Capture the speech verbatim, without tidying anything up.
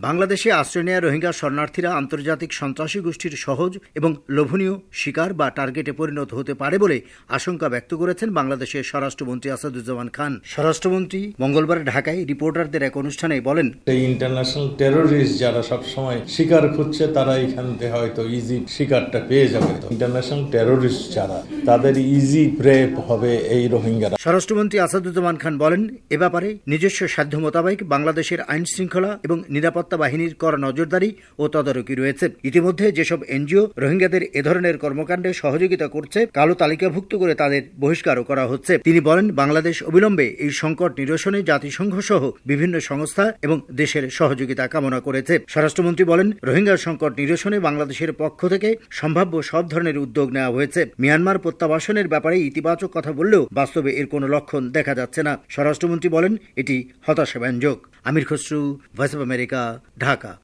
বাংলাদেশে আশ্রয় নেয়া রোহিঙ্গা শরণার্থীরা আন্তর্জাতিক সন্ত্রাসী গোষ্ঠীর সহজ এবং লোভনীয় শিকার বা টার্গেটে পরিণত হতে পারে বলে আশঙ্কা ব্যক্ত করেছেন বাংলাদেশের স্বরাষ্ট্রমন্ত্রী আসাদুজ্জামান খান। স্বরাষ্ট্রমন্ত্রী মঙ্গলবার ঢাকায় রিপোর্টারদের এক অনুষ্ঠানে বলেন, এই ইন্টারন্যাশনাল টেরোরিস্ট যারা সবসময় শিকার খুঁজছে তারা এখান থেকে হয়তো ইজি শিকারটা পেয়ে যাবে। ইন্টারন্যাশনাল টেরোরিস্ট যারা তাদের ইজি প্রে হবে এই রোহিঙ্গারা। স্বরাষ্ট্রমন্ত্রী আসাদুজ্জামান খান বলেন, এ ব্যাপারে নিজস্ব সাধ্য মোতাবেক বাংলাদেশের আইন শৃঙ্খলা এবং নিরাপত্তা বাহিনীর কড়া নজরদারি ও তদারকি রয়েছে। ইতিমধ্যে যেসব এনজিও রোহিঙ্গাদের এ ধরনের কর্মকাণ্ডে সহযোগিতা করছে কালো তালিকাভুক্ত করে তাদের বহিষ্কারও করা হচ্ছে। তিনি বলেন, বাংলাদেশ অবিলম্বে এই সংকট নিরসনে জাতিসংঘ সহ বিভিন্ন সংস্থা এবং দেশের সহযোগিতা কামনা করেছে। স্বরাষ্ট্রমন্ত্রী বলেন, রোহিঙ্গা সংকট নিরসনে বাংলাদেশের পক্ষ থেকে সম্ভাব্য সব ধরনের উদ্যোগ নেওয়া হয়েছে। মিয়ানমার প্রত্যাবাসনের ব্যাপারে ইতিবাচক কথা বললেও বাস্তবে এর কোনো লক্ষণ দেখা যাচ্ছে না। স্বরাষ্ট্রমন্ত্রী বলেন, এটি হতাশাব্যঞ্জক। Amir Khasru, voice of America, Dhaka.